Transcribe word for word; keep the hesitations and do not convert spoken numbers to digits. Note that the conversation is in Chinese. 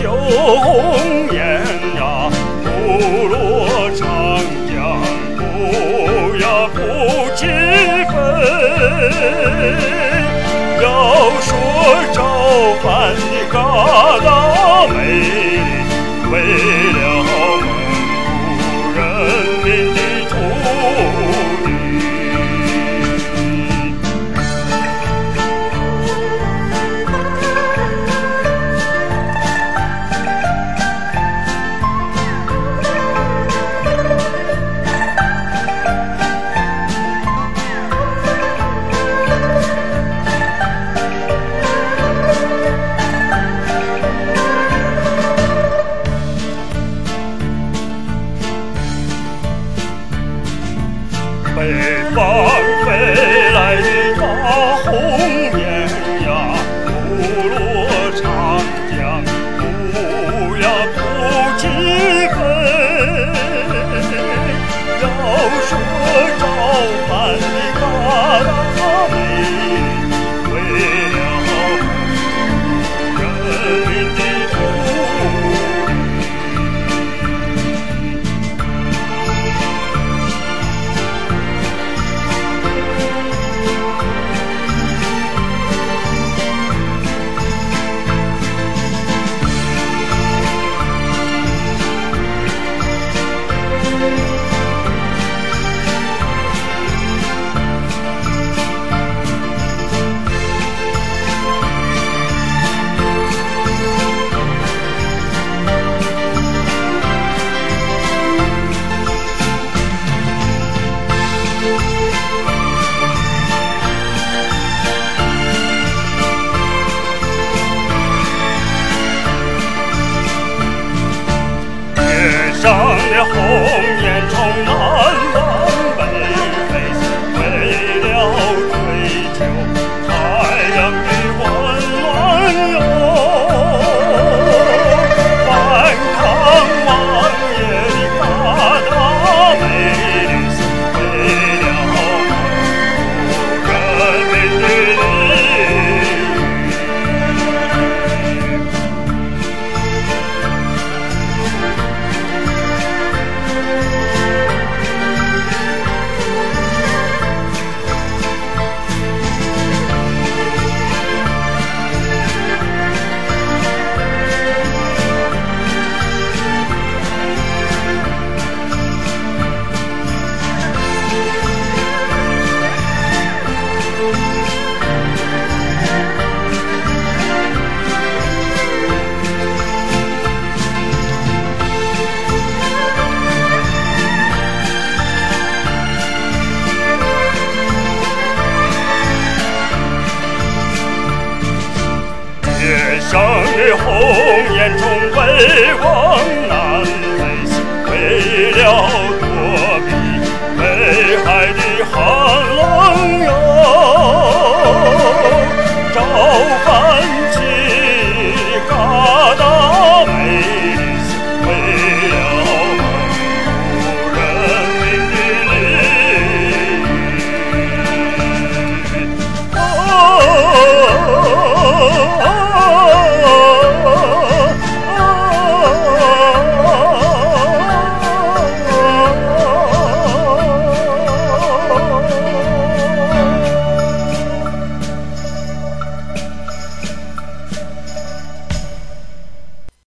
红颜呀，不落长江不呀不计分。要说赵范的嘎达美丽，为了蒙古人民的土地。北方飞来的大红颜呀，不落长江不呀不计分。要说赵范的嘎达美丽，为了人民的土地。上的红颜从南往北飞，为了追求太阳的温暖哟。反抗王爷的嘎达美丽，为了蒙古人民的利益。月上的红颜从北往